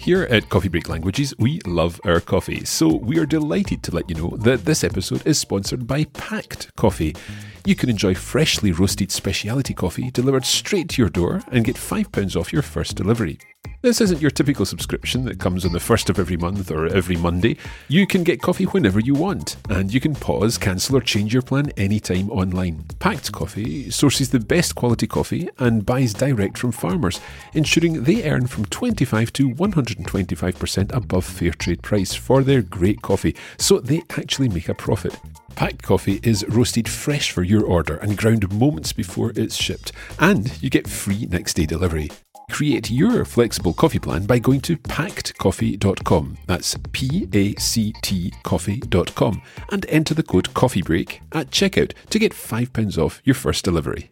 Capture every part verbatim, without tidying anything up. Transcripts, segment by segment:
Here at Coffee Break Languages, we love our coffee, so we are delighted to let you know that this episode is sponsored by Pact Coffee. You can enjoy freshly roasted specialty coffee delivered straight to your door and get five pounds off your first delivery. This isn't your typical subscription that comes on the first of every month or every Monday. You can get coffee whenever you want, and you can pause, cancel or change your plan anytime online. Pact Coffee sources the best quality coffee and buys direct from farmers, ensuring they earn from twenty-five to one hundred twenty-five percent above fair trade price for their great coffee, so they actually make a profit. Pact Coffee is roasted fresh for your order and ground moments before it's shipped, and you get free next day delivery. Create your flexible coffee plan by going to pact coffee dot com, that's P A C T coffee dot com, and enter the code COFFEEBREAK at checkout to get five pounds off your first delivery.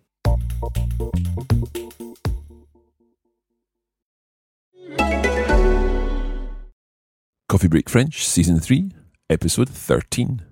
Coffee Break French, Season three, Episode thirteen.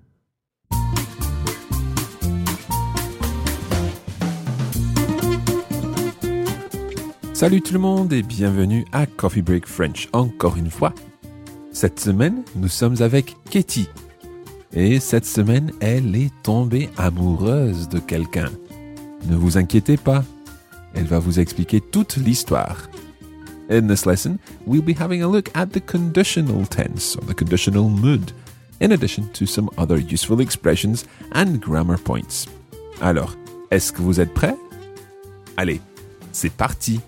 Salut tout le monde et bienvenue à Coffee Break French encore une fois. Cette semaine, nous sommes avec Katie. Et cette semaine, elle est tombée amoureuse de quelqu'un. Ne vous inquiétez pas, elle va vous expliquer toute l'histoire. In this lesson, we'll be having a look at the conditional tense or the conditional mood, in addition to some other useful expressions and grammar points. Alors, est-ce que vous êtes prêts? Allez, c'est parti!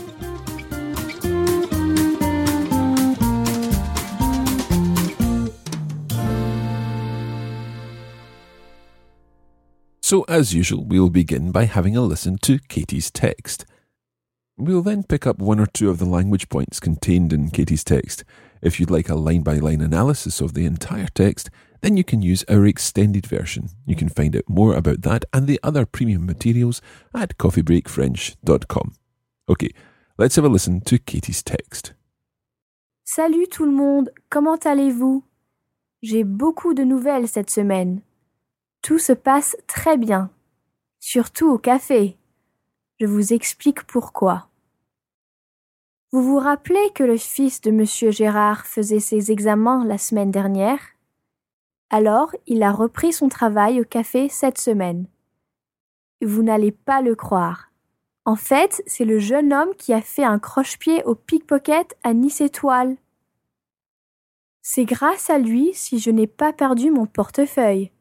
So, as usual, we'll begin by having a listen to Katie's text. We'll then pick up one or two of the language points contained in Katie's text. If you'd like a line-by-line analysis of the entire text, then you can use our extended version. You can find out more about that and the other premium materials at coffee break french dot com. Okay, let's have a listen to Katie's text. Salut tout le monde, comment allez-vous? J'ai beaucoup de nouvelles cette semaine. Tout se passe très bien, surtout au café. Je vous explique pourquoi. Vous vous rappelez que le fils de Monsieur Gérard faisait ses examens la semaine dernière? Alors, il a repris son travail au café cette semaine. Vous n'allez pas le croire. En fait, c'est le jeune homme qui a fait un croche-pied au pickpocket à Nice Étoile. C'est grâce à lui si je n'ai pas perdu mon portefeuille.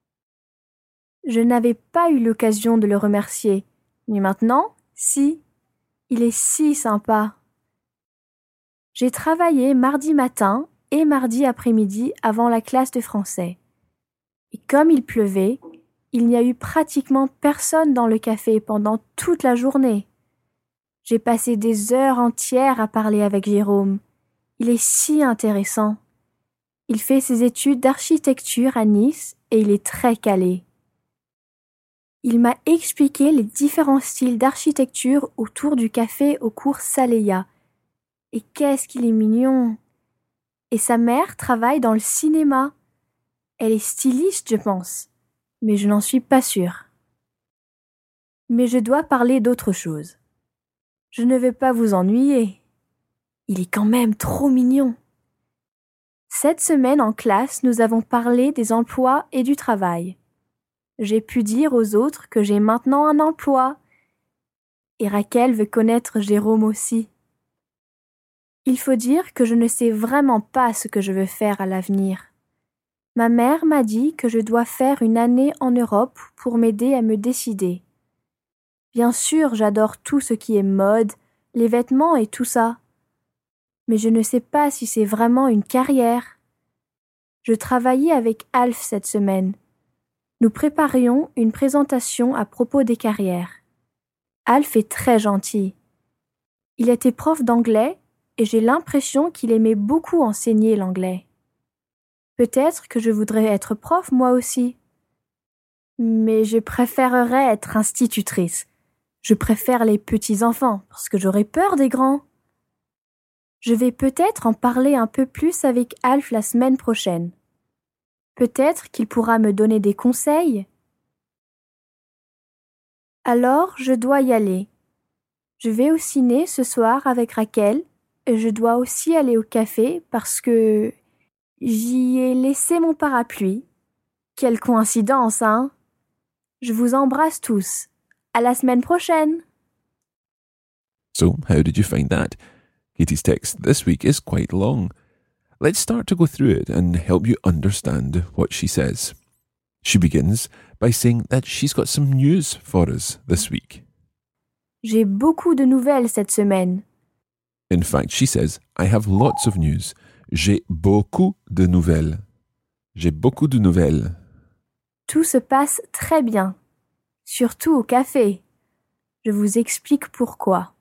Je n'avais pas eu l'occasion de le remercier, mais maintenant, si, il est si sympa. J'ai travaillé mardi matin et mardi après-midi avant la classe de français. Et comme il pleuvait, il n'y a eu pratiquement personne dans le café pendant toute la journée. J'ai passé des heures entières à parler avec Jérôme. Il est si intéressant. Il fait ses études d'architecture à Nice et il est très calé. Il m'a expliqué les différents styles d'architecture autour du café au cours Saleya. Et qu'est-ce qu'il est mignon! Et sa mère travaille dans le cinéma. Elle est styliste, je pense, mais je n'en suis pas sûre. Mais je dois parler d'autre chose. Je ne veux pas vous ennuyer. Il est quand même trop mignon. Cette semaine en classe, nous avons parlé des emplois et du travail. J'ai pu dire aux autres que j'ai maintenant un emploi. Et Raquel veut connaître Jérôme aussi. Il faut dire que je ne sais vraiment pas ce que je veux faire à l'avenir. Ma mère m'a dit que je dois faire une année en Europe pour m'aider à me décider. Bien sûr, j'adore tout ce qui est mode, les vêtements et tout ça. Mais je ne sais pas si c'est vraiment une carrière. Je travaillais avec Alf cette semaine. Nous préparions une présentation à propos des carrières. Alf est très gentil. Il était prof d'anglais et j'ai l'impression qu'il aimait beaucoup enseigner l'anglais. Peut-être que je voudrais être prof moi aussi. Mais je préférerais être institutrice. Je préfère les petits enfants parce que j'aurais peur des grands. Je vais peut-être en parler un peu plus avec Alf la semaine prochaine. Peut-être qu'il pourra me donner des conseils. Alors, je dois y aller. Je vais au ciné ce soir avec Raquel je dois aussi aller au café parce que j'y ai laissé mon parapluie. Quelle coïncidence, hein? Je vous embrasse tous. À la semaine prochaine! So, how did you find that? Katie's text this week is quite long. Let's start to go through it and help you understand what she says. She begins by saying that she's got some news for us this week. J'ai beaucoup de nouvelles cette semaine. In fact, she says, I have lots of news. J'ai beaucoup de nouvelles. J'ai beaucoup de nouvelles. Tout se passe très bien, surtout au café. Je vous explique pourquoi.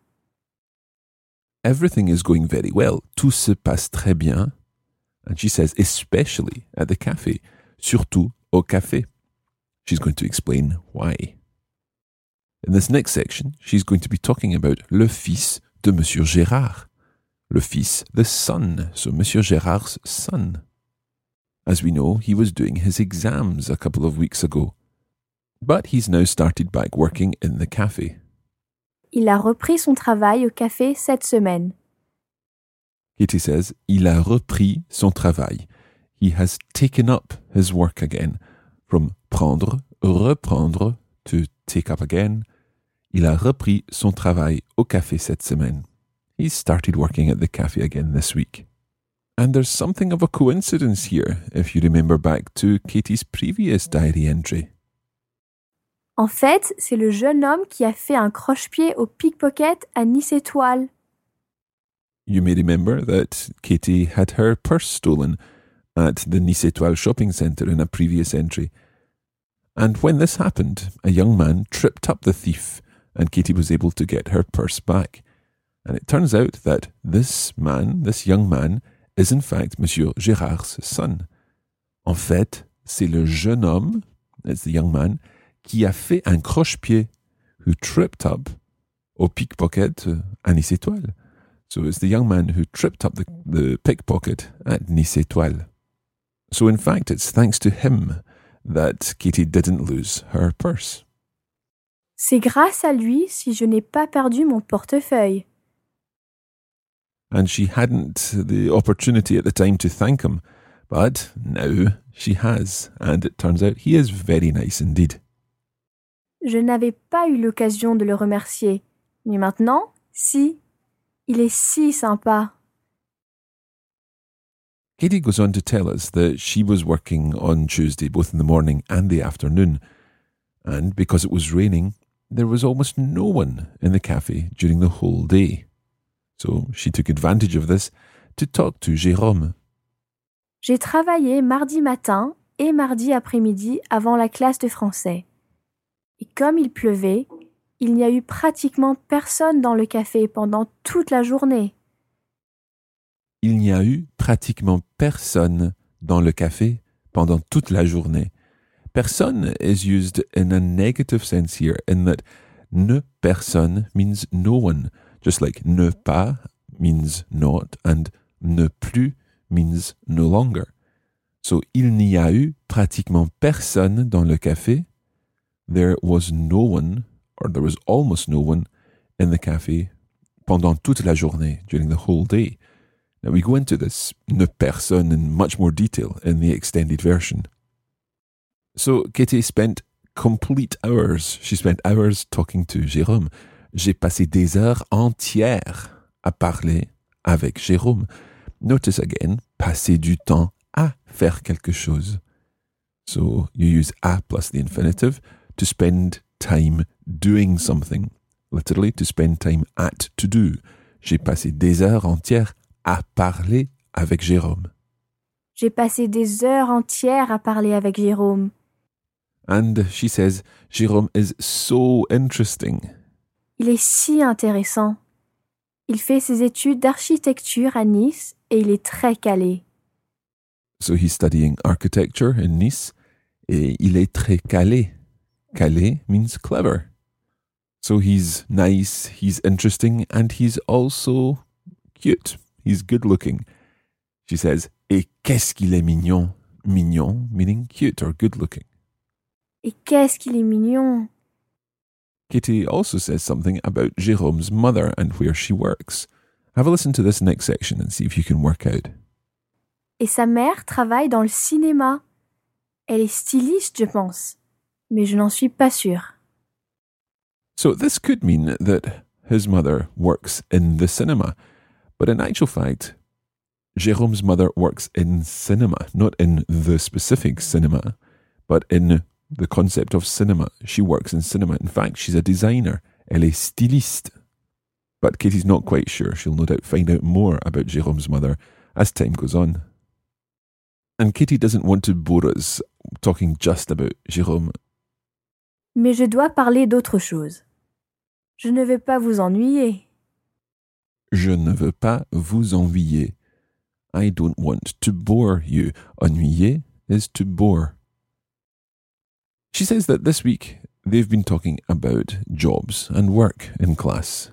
Everything is going very well. Tout se passe très bien. And she says, especially at the cafe. Surtout au café. She's going to explain why. In this next section, she's going to be talking about le fils de Monsieur Gérard. Le fils, the son, so Monsieur Gérard's son. As we know, he was doing his exams a couple of weeks ago. But he's now started back working in the cafe. Il a repris son travail au café cette semaine. Katie says, il a repris son travail. He has taken up his work again. From prendre, reprendre, to take up again. Il a repris son travail au café cette semaine. He's started working at the cafe again this week. And there's something of a coincidence here, if you remember back to Katie's previous diary entry. En fait, c'est le jeune homme qui a fait un croche-pied au pickpocket à Nice Étoile. You may remember that Katie had her purse stolen at the Nice Étoile shopping centre in a previous entry. And when this happened, a young man tripped up the thief and Katie was able to get her purse back. And it turns out that this man, this young man, is in fact Monsieur Gérard's son. En fait, c'est le jeune homme, it's the young man, qui a fait un croche-pied, who tripped up au pickpocket à Nice Étoile. So it's the young man who tripped up the, the pickpocket at Nice Étoile. So in fact, it's thanks to him that Katie didn't lose her purse. C'est grâce à lui si je n'ai pas perdu mon portefeuille. And she hadn't the opportunity at the time to thank him, but now she has, and it turns out he is very nice indeed. Je n'avais pas eu l'occasion de le remercier, mais maintenant, si. Il est si sympa. Katie goes on to tell us that she was working on Tuesday, both in the morning and the afternoon, and because it was raining, there was almost no one in the cafe during the whole day. So she took advantage of this to talk to Jérôme. J'ai travaillé mardi matin et mardi après-midi avant la classe de français. Et comme il pleuvait, il n'y a eu pratiquement personne dans le café pendant toute la journée. Il n'y a eu pratiquement personne dans le café pendant toute la journée. Personne is used in a negative sense here, in that ne personne means no one, just like ne pas means not, and ne plus means no longer. So, il n'y a eu pratiquement personne dans le café. There was no one, or there was almost no one, in the cafe pendant toute la journée, during the whole day. Now, we go into this ne personne in much more detail in the extended version. So, Katie spent complete hours. She spent hours talking to Jérôme. J'ai passé des heures entières à parler avec Jérôme. Notice again, passer du temps à faire quelque chose. So, you use à plus the infinitive to spend time doing something. Literally, to spend time at, to do. J'ai passé des heures entières à parler avec Jérôme. J'ai passé des heures entières à parler avec Jérôme. And she says, Jérôme is so interesting. Il est si intéressant. Il fait ses études d'architecture à Nice et il est très calé. So he's studying architecture in Nice et il est très calé. Calé means clever. So he's nice, he's interesting, and he's also cute. He's good looking. She says, et qu'est-ce qu'il est mignon. Mignon meaning cute or good looking. Et qu'est-ce qu'il est mignon. Katie also says something about Jérôme's mother and where she works. Have a listen to this next section and see if you can work out. Et sa mère travaille dans le cinéma. Elle est styliste, je pense, mais je n'en suis pas sûre. So this could mean that his mother works in the cinema, but in actual fact, Jérôme's mother works in cinema, not in the specific cinema, but in the concept of cinema. She works in cinema. In fact, she's a designer. Elle est styliste. But Katie's not quite sure. She'll no doubt find out more about Jérôme's mother as time goes on. And Katie doesn't want to bore us talking just about Jérôme. Mais je dois parler d'autre chose. Je ne veux pas vous ennuyer. Je ne veux pas vous ennuyer. I don't want to bore you. Ennuyer is to bore. She says that this week they've been talking about jobs and work in class.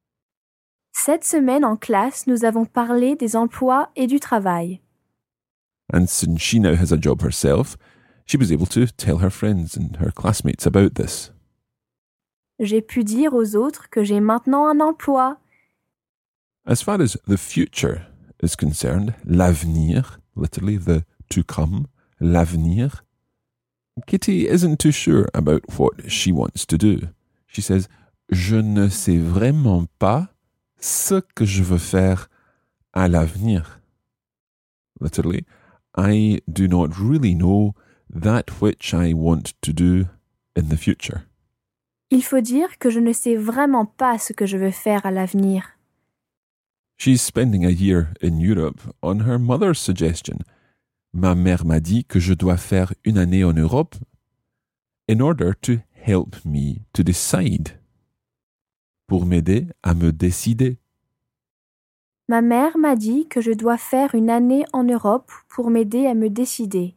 Cette semaine en classe, nous avons parlé des emplois et du travail. And since she now has a job herself, she was able to tell her friends and her classmates about this. J'ai pu dire aux autres que j'ai maintenant un emploi. As far as the future is concerned, l'avenir, literally the to come, l'avenir, Kitty isn't too sure about what she wants to do. She says, Je ne sais vraiment pas ce que je veux faire à l'avenir. Literally, I do not really know that which I want to do in the future. Il faut dire que je ne sais vraiment pas ce que je veux faire à l'avenir. She's spending a year in Europe on her mother's suggestion. Ma mère m'a dit que je dois faire une année en Europe in order to help me to decide. Pour m'aider à me décider. Ma mère m'a dit que je dois faire une année en Europe pour m'aider à me décider.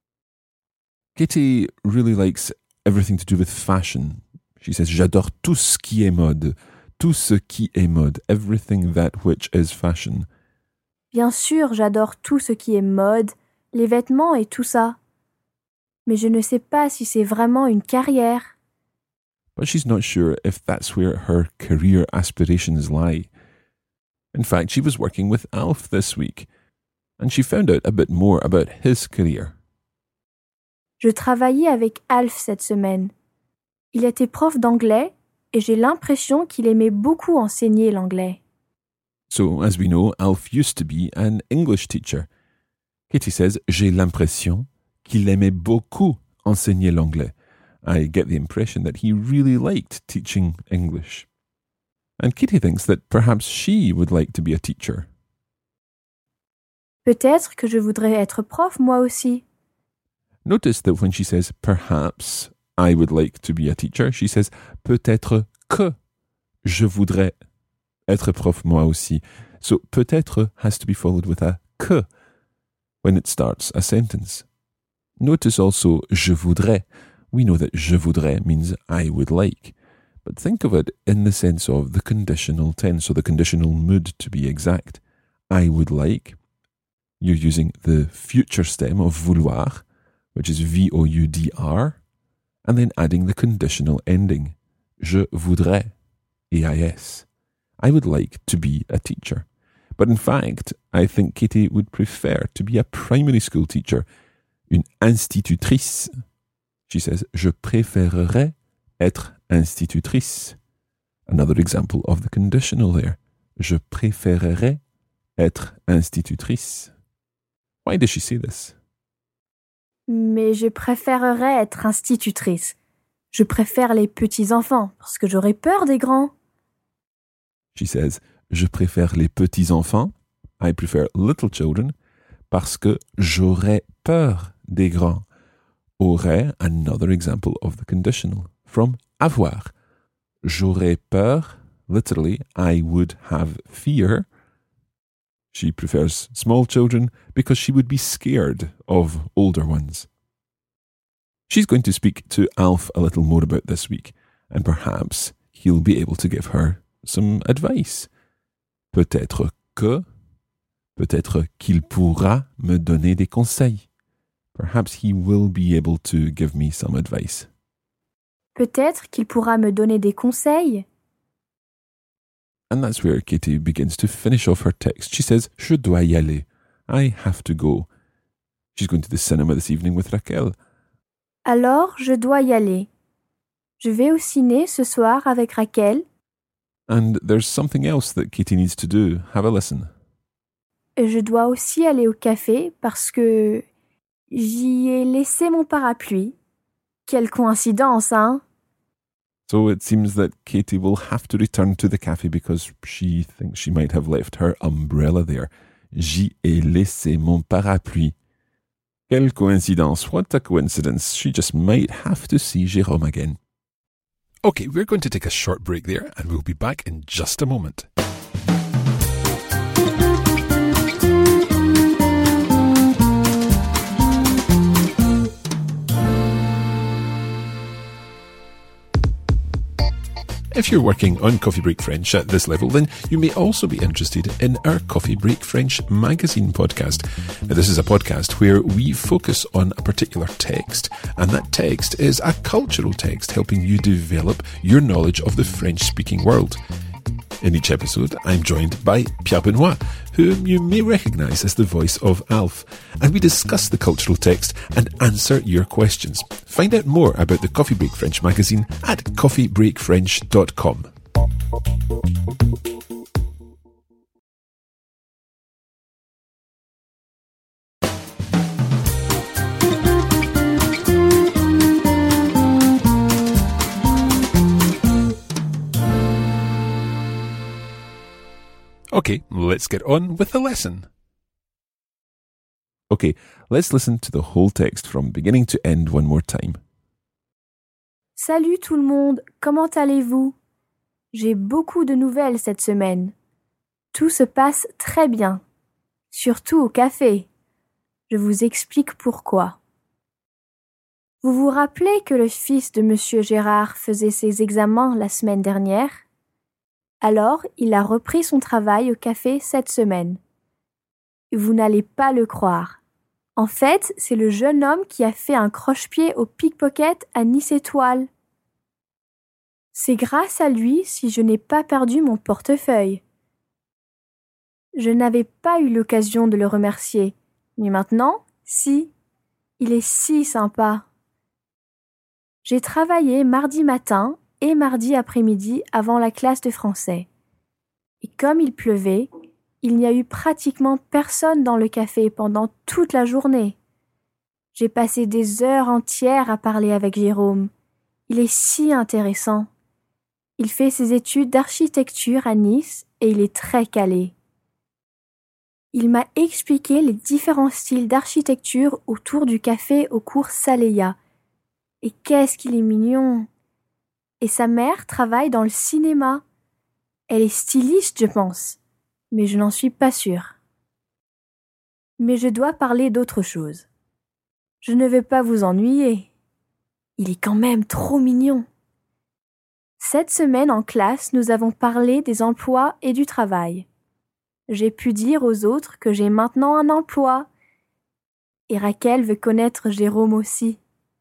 Katie really likes everything to do with fashion. She says, j'adore tout ce qui est mode. Tout ce qui est mode. Everything that which is fashion. Bien sûr, j'adore tout ce qui est mode, les vêtements et tout ça. Mais je ne sais pas si c'est vraiment une carrière. But she's not sure if that's where her career aspirations lie. In fact, she was working with Alf this week, and she found out a bit more about his career. Je travaillais avec Alf cette semaine. Il était prof d'anglais et j'ai l'impression qu'il aimait beaucoup enseigner l'anglais. So, as we know, Alf used to be an English teacher. Katie says, j'ai l'impression qu'il aimait beaucoup enseigner l'anglais. I get the impression that he really liked teaching English. And Katie thinks that perhaps she would like to be a teacher. Peut-être que je voudrais être prof moi aussi. Notice that when she says, perhaps I would like to be a teacher, she says, peut-être que je voudrais être prof moi aussi. So peut-être has to be followed with a que when it starts a sentence. Notice also je voudrais. We know that je voudrais means I would like. But think of it in the sense of the conditional tense, or the conditional mood to be exact. I would like. You're using the future stem of vouloir, which is V O U D R, and then adding the conditional ending. Je voudrais, E I S. I would like to be a teacher. But in fact, I think Katie would prefer to be a primary school teacher, une institutrice. She says, je préférerais être institutrice. Another example of the conditional there. Je préférerais être institutrice. Why does she say this? Mais je préférerais être institutrice. Je préfère les petits-enfants parce que j'aurais peur des grands. She says, je préfère les petits-enfants. I prefer little children parce que j'aurais peur des grands. Aurait, another example of the conditional. From avoir. J'aurais peur, literally, I would have fear. She prefers small children because she would be scared of older ones. She's going to speak to Alf a little more about this week, and perhaps he'll be able to give her some advice. Peut-être que, peut-être qu'il pourra me donner des conseils. Perhaps he will be able to give me some advice. Peut-être qu'il pourra me donner des conseils. And that's where Katie begins to finish off her text. She says, Je dois y aller. I have to go. She's going to the cinema this evening with Raquel. Alors, je dois y aller. Je vais au ciné ce soir avec Raquel. And there's something else that Katie needs to do. Have a listen. Je dois aussi aller au café parce que j'y ai laissé mon parapluie. Quelle coïncidence, hein? So it seems that Katie will have to return to the cafe because she thinks she might have left her umbrella there. J'y ai laissé mon parapluie. Quelle coïncidence. What a coincidence. She just might have to see Jérôme again. Okay, we're going to take a short break there and we'll be back in just a moment. If you're working on Coffee Break French at this level, then you may also be interested in our Coffee Break French magazine podcast. Now, this is a podcast where we focus on a particular text, and that text is a cultural text helping you develop your knowledge of the French-speaking world. In each episode, I'm joined by Pierre Benoit, whom you may recognise as the voice of Alf, and we discuss the cultural text and answer your questions. Find out more about the Coffee Break French magazine at coffee break french dot com. Okay, let's get on with the lesson. Okay, let's listen to the whole text from beginning to end one more time. Salut tout le monde, comment allez-vous? J'ai beaucoup de nouvelles cette semaine. Tout se passe très bien, surtout au café. Je vous explique pourquoi. Vous vous rappelez que le fils de Monsieur Gérard faisait ses examens la semaine dernière? Alors, il a repris son travail au café cette semaine. Vous n'allez pas le croire. En fait, c'est le jeune homme qui a fait un croche-pied au pickpocket à Nice Étoile. C'est grâce à lui si je n'ai pas perdu mon portefeuille. Je n'avais pas eu l'occasion de le remercier, mais maintenant, si. Il est si sympa. J'ai travaillé mardi matin et mardi après-midi avant la classe de français. Et comme il pleuvait, il n'y a eu pratiquement personne dans le café pendant toute la journée. J'ai passé des heures entières à parler avec Jérôme. Il est si intéressant. Il fait ses études d'architecture à Nice et il est très calé. Il m'a expliqué les différents styles d'architecture autour du café au cours Saleya. Et qu'est-ce qu'il est mignon! Et sa mère travaille dans le cinéma. Elle est styliste, je pense, mais je n'en suis pas sûre. Mais je dois parler d'autre chose. Je ne veux pas vous ennuyer. Il est quand même trop mignon. Cette semaine en classe, nous avons parlé des emplois et du travail. J'ai pu dire aux autres que j'ai maintenant un emploi. Et Raquel veut connaître Jérôme aussi.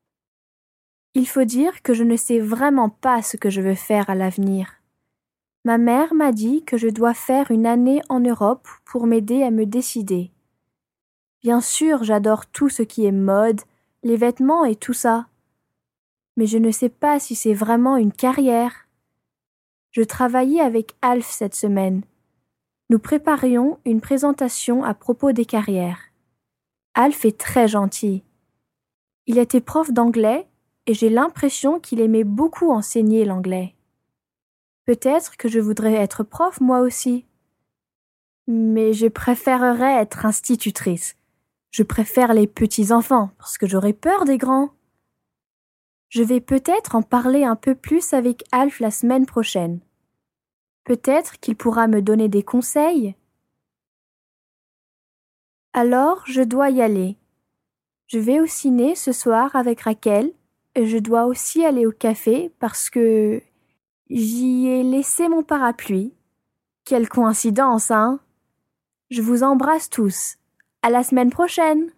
Il faut dire que je ne sais vraiment pas ce que je veux faire à l'avenir. Ma mère m'a dit que je dois faire une année en Europe pour m'aider à me décider. Bien sûr, j'adore tout ce qui est mode, les vêtements et tout ça. Mais je ne sais pas si c'est vraiment une carrière. Je travaillais avec Alf cette semaine. Nous préparions une présentation à propos des carrières. Alf est très gentil. Il était prof d'anglais et j'ai l'impression qu'il aimait beaucoup enseigner l'anglais. Peut-être que je voudrais être prof moi aussi. Mais je préférerais être institutrice. Je préfère les petits enfants parce que j'aurais peur des grands. Je vais peut-être en parler un peu plus avec Alf la semaine prochaine. Peut-être qu'il pourra me donner des conseils. Alors, je dois y aller. Je vais au ciné ce soir avec Raquel. Et je dois aussi aller au café parce que j'y ai laissé mon parapluie. Quelle coïncidence, hein? Je vous embrasse tous. À la semaine prochaine!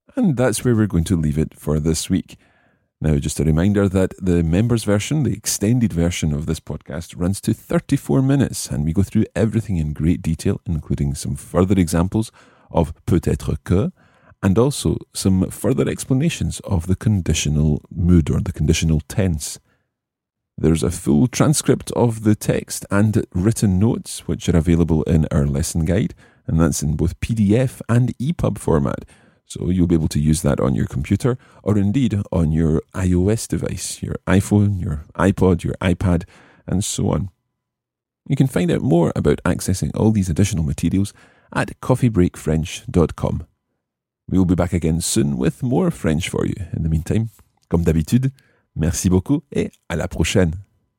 And that's where we're going to leave it for this week. Now, just a reminder that the members version, the extended version of this podcast, runs to thirty-four minutes, and we go through everything in great detail, including some further examples of peut-être que, and also some further explanations of the conditional mood or the conditional tense. There's a full transcript of the text and written notes, which are available in our lesson guide, and that's in both P D F and E P U B format. So you'll be able to use that on your computer or indeed on your iOS device, your iPhone, your iPod, your iPad, and so on. You can find out more about accessing all these additional materials at coffee break french dot com. We will be back again soon with more French for you. In the meantime, comme d'habitude, merci beaucoup et à la prochaine.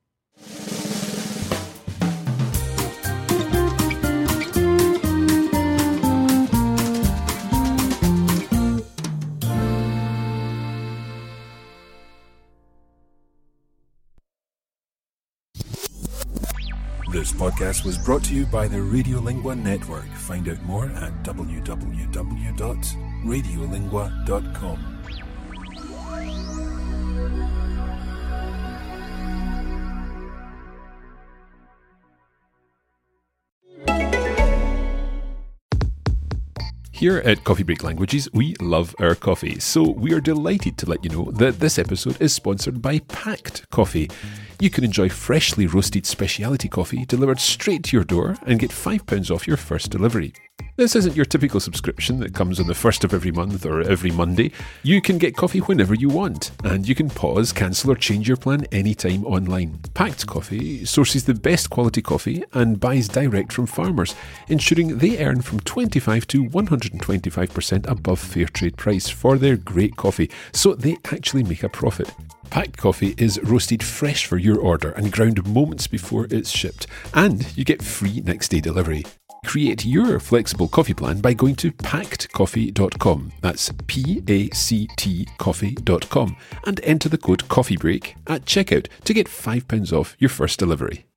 This podcast was brought to you by the Radiolingua Network. Find out more at w w w dot radiolingua dot com. Here at Coffee Break Languages, we love our coffee, so we are delighted to let you know that this episode is sponsored by Pact Coffee. You can enjoy freshly roasted specialty coffee delivered straight to your door and get five pounds off your first delivery. This isn't your typical subscription that comes on the first of every month or every Monday. You can get coffee whenever you want, and you can pause, cancel or change your plan anytime online. Pact Coffee sources the best quality coffee and buys direct from farmers, ensuring they earn from twenty-five to one hundred twenty-five percent above fair trade price for their great coffee, so they actually make a profit. Pact Coffee is roasted fresh for your order and ground moments before it's shipped, and you get free next day delivery. Create your flexible coffee plan by going to pact coffee dot com, that's P A C T coffee dot com, and enter the code COFFEEBREAK at checkout to get five pounds off your first delivery.